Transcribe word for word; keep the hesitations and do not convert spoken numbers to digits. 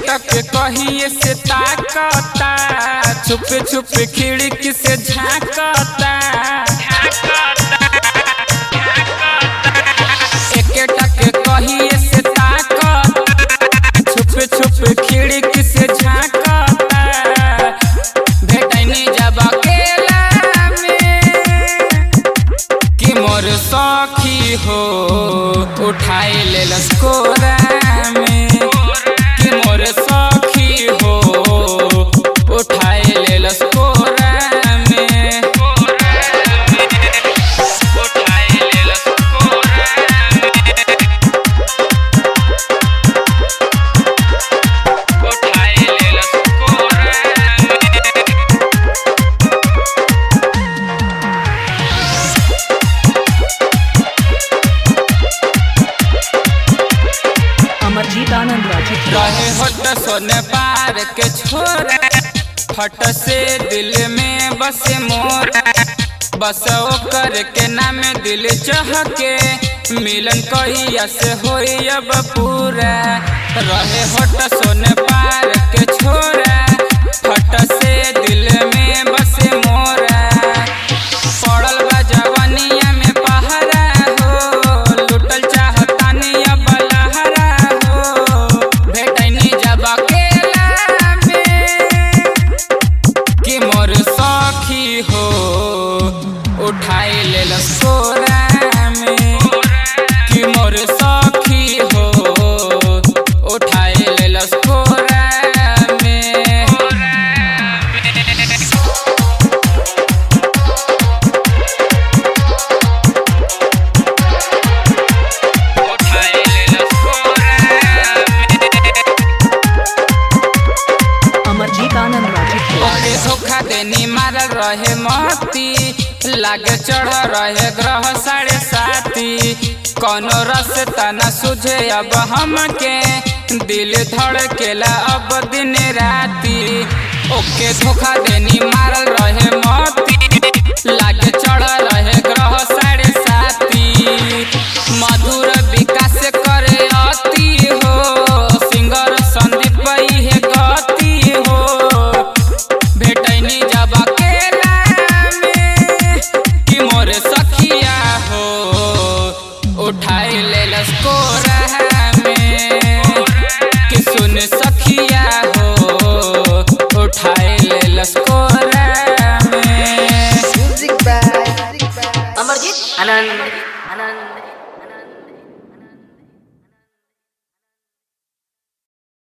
टक कहिए से ताकता, छुप छुप खिड़की से झांकता। एक टक कहिए से ताकता, छुप छुप खिड़की से झांकता। भेटनी जब अकेला में कि मोर सखी हो उठाए लेलस कोरा में, कि मोर सखी हो उठाए लेलस कोरा में, उठाए लेलस कोरा में, उठाए लेलस कोरा में। अमरजीत आनंद रहे होट सोने पार के छोरा, फट से दिल में बसे मोरा। बस ओकर के नाम दिल चहके, मिलन कहिया से होई अब पूरा। रहे होट सोने पार के छोरा, फट से दिल में बसे मोरा। पड़ल बा जवानिया में पहरा हो, लुटल चाहतानी अब लहरा हो। भेटनी जब अकेला में कि मोर सखी हो उठाए लेलस कोरा में, कि मोर सखी हो उठाए लेलस कोरा में। उठाए लेलस कोरा में। अमरजीत आनंद ओके धोखा देनी मारल रहे महती, लागे चढ़ रहे ग्रह साढ़े साथी। कोनो रास्ता न सुझे अब हमके, दिल धड़केला अब दिन राती। ओके धोखा देनी मारल रहे महती, लागे चढ़ रहे ग्रह साढ़े साथी। मधुर विकास करे अति हो, सिंगर संदीप है गति हो। भेटनी जब अकेला में कि मोर सखिया हो उठाए लेलस कोरा में, कि सुन सखिया हो उठाए लेलस कोरा में। Music by Amarjeet Anand Anand.